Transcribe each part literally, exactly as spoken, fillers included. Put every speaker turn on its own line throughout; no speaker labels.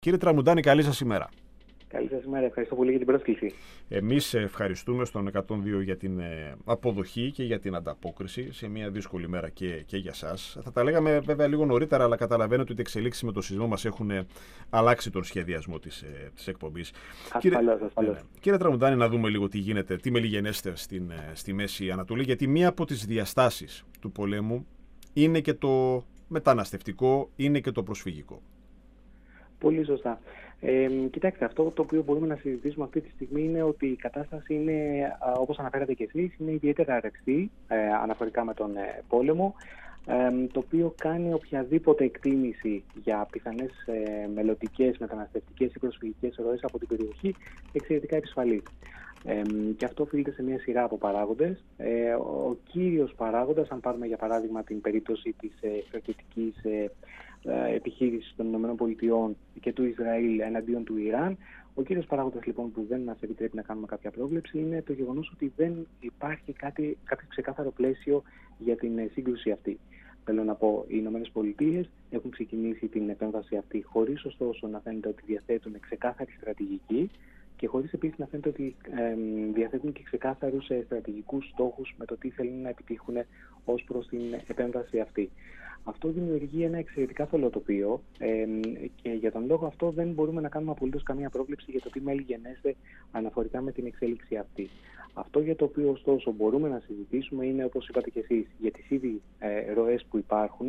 Κύριε Τραμουντάνη, καλή σας ημέρα.
Καλή σας ημέρα. Ευχαριστώ πολύ για την πρόσκληση.
Εμείς ευχαριστούμε στον εκατόν δύο για την αποδοχή και για την ανταπόκριση σε μια δύσκολη μέρα και, και για σας. Θα τα λέγαμε βέβαια λίγο νωρίτερα, αλλά καταλαβαίνετε ότι οι εξελίξεις με το σεισμό μας έχουν αλλάξει τον σχεδιασμό της, της εκπομπής.
Ασφαλώς,
κύριε,
ασφαλώς.
Ναι, κύριε Τραμουντάνη, να δούμε λίγο τι γίνεται, τι μελιγενέστε στην, στη Μέση Ανατολή, γιατί μία από τις διαστάσεις του πολέμου είναι και το μεταναστευτικό, είναι και το προσφυγικό.
Πολύ σωστά. Ε, κοιτάξτε, αυτό το οποίο μπορούμε να συζητήσουμε αυτή τη στιγμή είναι ότι η κατάσταση είναι, όπως αναφέρατε και εσείς, είναι ιδιαίτερα ρευστή ε, αναφορικά με τον ε, πόλεμο, ε, το οποίο κάνει οποιαδήποτε εκτίμηση για πιθανές ε, μελλοντικές μεταναστευτικές ή προσφυγικές ροές από την περιοχή εξαιρετικά επισφαλής. Ε, και αυτό οφείλεται σε μια σειρά από παράγοντες. Ε, ο κύριος παράγοντας, αν πάρουμε για παράδειγμα την περίπτωση της ε, στρατιωτικής ε, επιχείρηση των ΗΠΑ και του Ισραήλ εναντίον του Ιράν. Ο κύριος παράγοντας λοιπόν που δεν μας επιτρέπει να κάνουμε κάποια πρόβλεψη είναι το γεγονός ότι δεν υπάρχει κάτι, κάποιο ξεκάθαρο πλαίσιο για την σύγκρουση αυτή. Θέλω να πω, οι ΗΠΑ έχουν ξεκινήσει την επέμβαση αυτή χωρίς ωστόσο να φαίνεται ότι διαθέτουν ξεκάθαρη στρατηγική και χωρίς επίσης να φαίνεται ότι ε, διαθέτουν και ξεκάθαρους ε, στρατηγικούς στόχους με το τι θέλουν να επιτύχουν ως προς την επέμβαση αυτή. Αυτό δημιουργεί ένα εξαιρετικά θολό τοπίο ε, και για τον λόγο αυτό δεν μπορούμε να κάνουμε απολύτως καμία πρόβλεψη για το τι μελιγενέστε αναφορικά με την εξέλιξη αυτή. Αυτό για το οποίο ωστόσο μπορούμε να συζητήσουμε είναι, όπως είπατε και εσείς, για τις ήδη ε, ροές που υπάρχουν,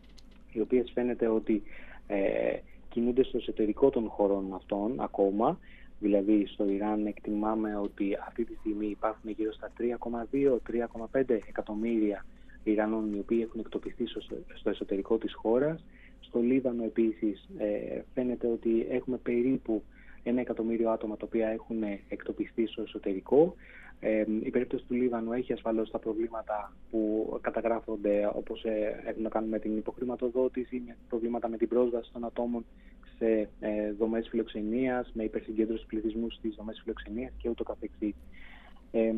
οι οποίες φαίνεται ότι ε, κινούνται στο εσωτερικό των χωρών αυτών ακόμα. Δηλαδή στο Ιράν εκτιμάμε ότι αυτή τη στιγμή υπάρχουν γύρω στα τρία κόμμα δύο με τρία κόμμα πέντε εκατομμύρια Ιρανών οι οποίοι έχουν εκτοπιστεί στο εσωτερικό της χώρας. Στο Λίβανο επίσης ε, φαίνεται ότι έχουμε περίπου ένα εκατομμύριο άτομα τα οποία έχουν εκτοπιστεί στο εσωτερικό. Ε, η περίπτωση του Λίβανου έχει ασφαλώς τα προβλήματα που καταγράφονται, όπως ε, έχουν να κάνουν με την υποχρηματοδότηση, με προβλήματα με την πρόσβαση των ατόμων σε ε, δομές φιλοξενίας, με υπερσυγκέντρωση πληθυσμού στις δομές φιλοξενίας και ούτω καθεξής. Ε,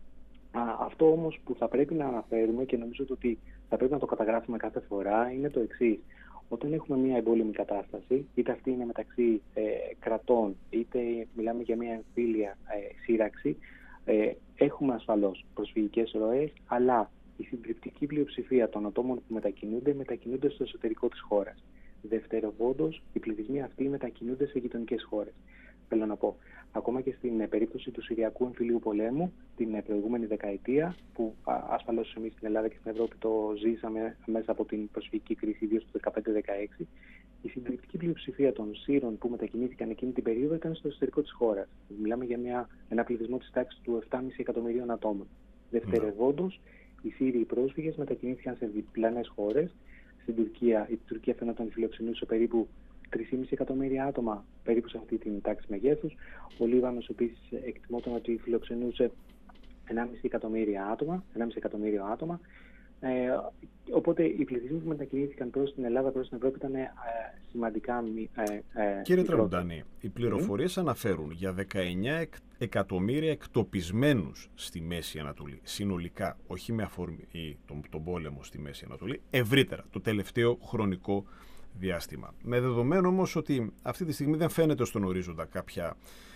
Α, αυτό όμως που θα πρέπει να αναφέρουμε και νομίζω ότι θα πρέπει να το καταγράφουμε κάθε φορά είναι το εξής. Όταν έχουμε μια εμπόλεμη κατάσταση, είτε αυτή είναι μεταξύ ε, κρατών, είτε μιλάμε για μια εμφύλια ε, σύραξη, ε, έχουμε ασφαλώς προσφυγικές ροές, αλλά η συντριπτική πλειοψηφία των ατόμων που μετακινούνται, μετακινούνται στο εσωτερικό της χώρας. Δευτεροβόντως, οι πληθυσμοί αυτοί μετακινούνται σε γειτονικές χώρες. Θέλω να πω, ακόμα και στην περίπτωση του Συριακού εμφυλίου πολέμου, την προηγούμενη δεκαετία, που ασφαλώς εμείς στην Ελλάδα και στην Ευρώπη το ζήσαμε μέσα από την προσφυγική κρίση, ιδίως το δεκαπέντε δεκαέξι, η συντριπτική πλειοψηφία των Σύρων που μετακινήθηκαν εκείνη την περίοδο ήταν στο εσωτερικό της χώρας. Μιλάμε για μια, ένα πληθυσμό της τάξης του επτά κόμμα πέντε εκατομμυρίων ατόμων. Δευτερευόντως, οι Σύριοι πρόσφυγες μετακινήθηκαν σε διπλανές χώρες. Στην Τουρκία, η Τουρκία φαίνονταν φιλοξενούσε περίπου τρία κόμμα πέντε εκατομμύρια άτομα, περίπου σε αυτή την τάξη μεγέθους. Ο Λίβανος επίσης εκτιμόταν ότι φιλοξενούσε ενάμιση εκατομμύρια άτομα, ενάμιση εκατομμύριο άτομα. Ε, οπότε οι πληθυσμοί που μετακινήθηκαν προς την Ελλάδα, προς την Ευρώπη ήταν ε, σημαντικά ε, ε,
Κύριε Τραμουντάνη, οι πληροφορίες mm. αναφέρουν για δεκαεννιά εκατομμύρια εκτοπισμένους στη Μέση Ανατολή, συνολικά, όχι με αφορμή τον, τον πόλεμο στη Μέση Ανατολή, ευρύτερα, το τελευταίο χρονικό διάστημα. Με δεδομένο όμως ότι αυτή τη στιγμή δεν φαίνεται στον ορίζοντα κάποια,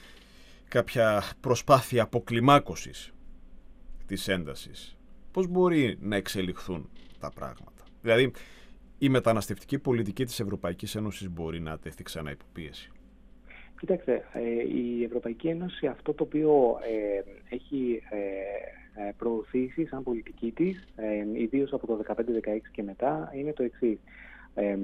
κάποια προσπάθεια αποκλιμάκωσης της έντασης, πώς μπορεί να εξελιχθούν τα πράγματα? Δηλαδή, η μεταναστευτική πολιτική της Ευρωπαϊκής Ένωσης μπορεί να τεθεί ξανά υπό πίεση?
Κοιτάξτε, ε, η Ευρωπαϊκή Ένωση αυτό το οποίο ε, έχει ε, προωθήσει σαν πολιτική της, ε, ιδίως από το δεκαπέντε δεκαέξι και μετά, είναι το εξής. Ε,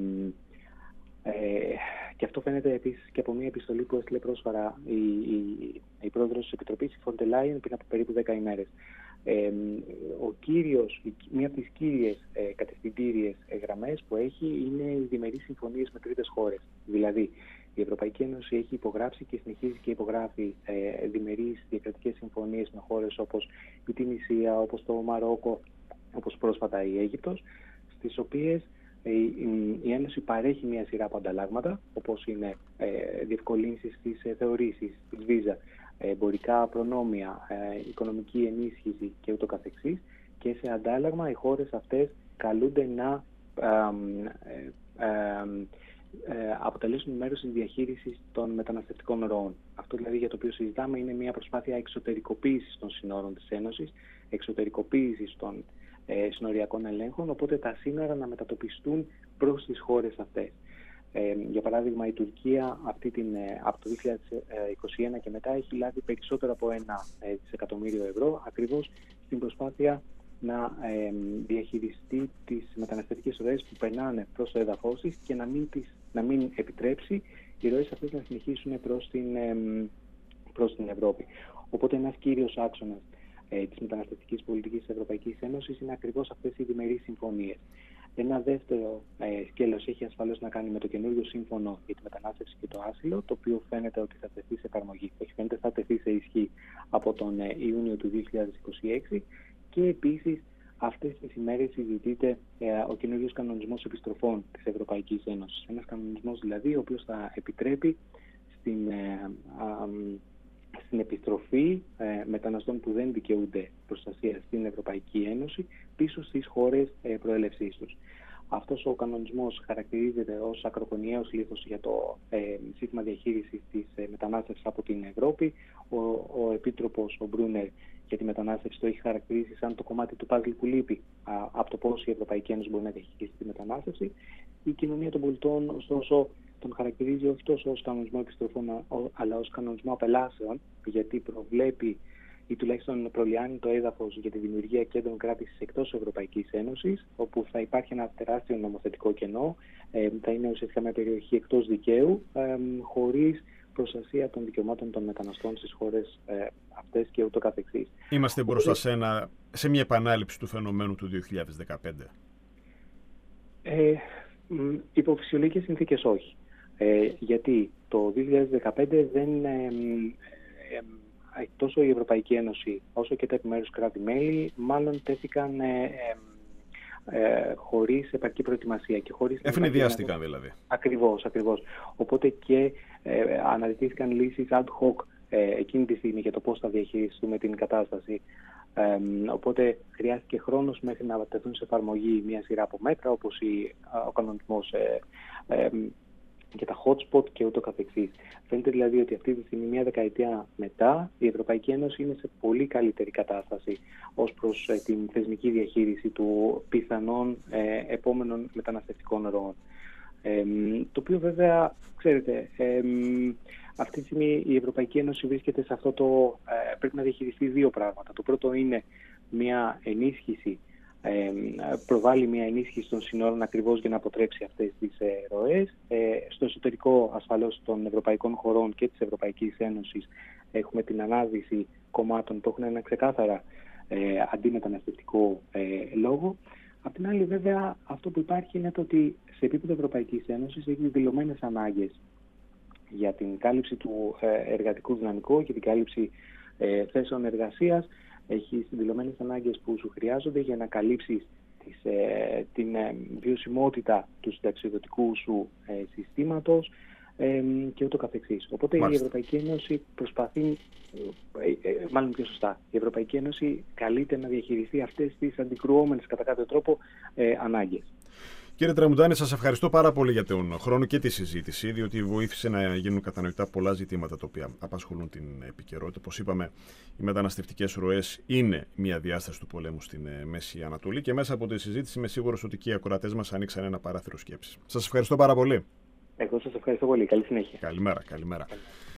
ε, και αυτό φαίνεται επίσης και από μια επιστολή που έστειλε πρόσφατα η, η, η πρόεδρος της Επιτροπής, η Φοντερ Λάιεν, πριν από περίπου δέκα ημέρες. Ε, ο κύριος, μία από τις κύριες ε, κατευθυντήριες ε, γραμμές που έχει είναι οι διμερείς συμφωνίες με τρίτες χώρες. Δηλαδή, η Ευρωπαϊκή Ένωση έχει υπογράψει και συνεχίζει και υπογράφει ε, διμερείς διακρατικές συμφωνίες με χώρες όπως η Τινησία, όπως το Μαρόκο, όπως πρόσφατα η Αίγυπτος, στις οποίες η Ένωση παρέχει μια σειρά από ανταλλάγματα, όπως είναι ε, διευκολύνσεις στις ε, θεωρήσεις, της βίζα, ε, εμπορικά προνόμια, ε, οικονομική ενίσχυση και ούτω καθεξής, και σε αντάλλαγμα οι χώρες αυτές καλούνται να ε, ε, ε, ε, αποτελέσουν μέρος της διαχείρισης των μεταναστευτικών ροών. Αυτό δηλαδή για το οποίο συζητάμε είναι μια προσπάθεια εξωτερικοποίησης των συνόρων της Ένωσης, εξωτερικοποίησης των ε, συνοριακών ελέγχων, οπότε τα σύνορα να μετατοπιστούν προς τις χώρες αυτές. Ε, για παράδειγμα, η Τουρκία αυτή την, ε, από το δύο χιλιάδες είκοσι ένα και μετά έχει λάβει περισσότερο από ένα ε, δισεκατομμύριο ευρώ ακριβώς στην προσπάθεια να ε, διαχειριστεί τις μεταναστευτικές ροές που περνάνε προς το έδαφος της και να μην, τις, να μην επιτρέψει οι ροές αυτές να συνεχίσουν προς την, ε, προς την Ευρώπη. Οπότε ένας κύριος άξονας ε, της μεταναστευτικής πολιτικής της Ευρωπαϊκής Ένωσης είναι ακριβώς αυτές οι διμερείς συμφωνίες. Ένα δεύτερο ε, σκέλος έχει ασφαλώς να κάνει με το καινούριο σύμφωνο για τη μετανάστευση και το άσυλο, το οποίο φαίνεται ότι θα τεθεί σε εφαρμογή. Όχι, φαίνεται θα τεθεί σε ισχύ από τον ε, Ιούνιο του δύο χιλιάδες είκοσι έξι. Και επίσης αυτές τις ημέρες συζητείται ε, ο καινούριος κανονισμός επιστροφών της Ευρωπαϊκής Ένωσης. Ένας κανονισμός δηλαδή ο οποίος θα επιτρέπει στην, ε, α, στην επιστροφή ε, μεταναστών που δεν δικαιούνται προστασία στην Ευρωπαϊκή Ένωση πίσω στις χώρες ε, προέλευσής τους. Αυτός ο κανονισμός χαρακτηρίζεται ως ακρογωνιαίος λίθος για το ε, σύστημα διαχείρισης της ε, μετανάστευσης από την Ευρώπη. Ο, ο Επίτροπος, ο Μπρούνερ, για τη μετανάστευση το έχει χαρακτηρίσει σαν το κομμάτι του παζλ που λείπει α, από το πώς η Ευρωπαϊκή Ένωση μπορεί να διαχειριστεί τη μετανάστευση. Η κοινωνία των πολιτών, ωστόσο, τον χαρακτηρίζει όχι τόσο ως κανονισμό επιστροφών, αλλά ως κανονισμό απελάσεων, γιατί προβλέπει ή τουλάχιστον προλιάνει το έδαφος για τη δημιουργία κέντρων κράτησης εκτός Ευρωπαϊκής Ένωσης, όπου θα υπάρχει ένα τεράστιο νομοθετικό κενό, ε, θα είναι ουσιαστικά μια περιοχή εκτός δικαίου, ε, χωρίς προστασία των δικαιωμάτων των μεταναστών στις χώρες ε, αυτές και ούτω καθεξής.
Είμαστε μπροστά σε, ένα, σε μια επανάληψη του φαινομένου του δύο χιλιάδες δεκαπέντε.
Ε, υπό φυσιολογικές συνθήκες όχι. Ε, γιατί το δύο χιλιάδες δεκαπέντε δεν... Ε, ε, ε, τόσο η Ευρωπαϊκή Ένωση όσο και τα επιμέρους κράτη-μέλη μάλλον τέθηκαν ε, ε, ε, χωρίς επαρκή προετοιμασία και χωρίς...
Ευνηδιάστηκαν δηλαδή.
Ακριβώς, ακριβώς. Οπότε και ε, αναζητήθηκαν λύσεις ad hoc ε, εκείνη τη στιγμή για το πώς θα διαχειριστούμε την κατάσταση. Ε, οπότε χρειάστηκε χρόνος μέχρι να τεθούν σε εφαρμογή μια σειρά από μέτρα, όπως η, ο κανονισμός ε, ε, και τα hot spot και ούτω καθεξής. Φαίνεται δηλαδή ότι αυτή τη στιγμή, μια δεκαετία μετά, η Ευρωπαϊκή Ένωση είναι σε πολύ καλύτερη κατάσταση ως προς ε, την θεσμική διαχείριση του πιθανών ε, επόμενων μεταναστευτικών ροών. Ε, το οποίο βέβαια, ξέρετε, ε, αυτή τη στιγμή η Ευρωπαϊκή Ένωση βρίσκεται σε αυτό το... Ε, πρέπει να διαχειριστεί δύο πράγματα. Το πρώτο είναι μια ενίσχυση, Ε, προβάλλει μια ενίσχυση των συνόρων ακριβώς για να αποτρέψει αυτές τις ε, ροές. Ε, στο εσωτερικό ασφαλώς των ευρωπαϊκών χωρών και της Ευρωπαϊκής Ένωσης έχουμε την ανάδυση κομμάτων που έχουν ένα ξεκάθαρα ε, αντιμεταναστευτικό ε, λόγο. Απ' την άλλη βέβαια αυτό που υπάρχει είναι το ότι σε επίπεδο Ευρωπαϊκής Ένωσης έχει δηλωμένες ανάγκες για την κάλυψη του ε, εργατικού δυναμικού και την κάλυψη ε, θέσεων εργασίας. Έχει δηλωμένες ανάγκες που σου χρειάζονται για να καλύψεις τις, ε, την ε, βιωσιμότητα του συνταξιδοτικού σου ε, συστήματος ε, και ούτω καθεξής. Οπότε Μάλιστα. η Ευρωπαϊκή Ένωση προσπαθεί, ε, ε, μάλλον πιο σωστά, η Ευρωπαϊκή Ένωση καλείται να διαχειριστεί αυτές τις αντικρουόμενες κατά κάποιο τρόπο ε, ανάγκες.
Κύριε Τραμουντάνη, σας ευχαριστώ πάρα πολύ για τον χρόνο και τη συζήτηση, διότι βοήθησε να γίνουν κατανοητά πολλά ζητήματα τα οποία απασχολούν την επικαιρότητα. Όπως είπαμε, οι μεταναστευτικές ροές είναι μια διάσταση του πολέμου στην Μέση Ανατολή και μέσα από τη συζήτηση είμαι σίγουρος ότι και οι ακροατές μας ανοίξαν ένα παράθυρο σκέψης. Σας ευχαριστώ πάρα πολύ.
Εγώ σας ευχαριστώ πολύ. Καλή συνέχεια.
Καλημέρα, καλημέρα.